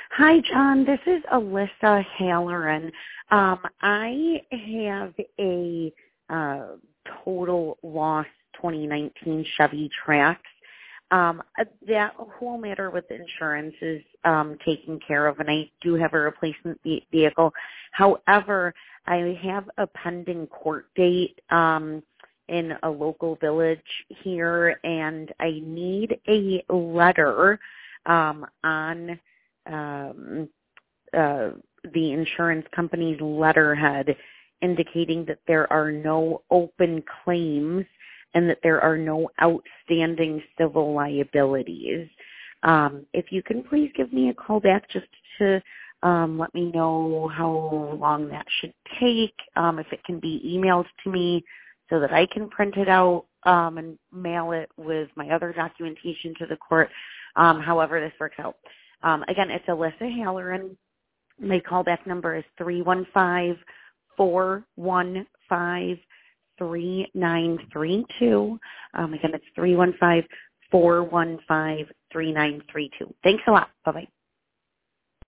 Hi, John. This is Alyssa Halloran. I have a total loss 2019 Chevy Trax. That whole matter with insurance is taken care of, and I do have a replacement vehicle. However, I have a pending court date in a local village here, and I need a letter on the insurance company's letterhead indicating that there are no open claims and that there are no outstanding civil liabilities. If you can please give me a call back just to let me know how long that should take, if it can be emailed to me so that I can print it out and mail it with my other documentation to the court, however this works out. Again, it's Alyssa Halloran. My callback number is 315-415-3932. Again, it's 315-415-3932. Thanks a lot. Bye-bye.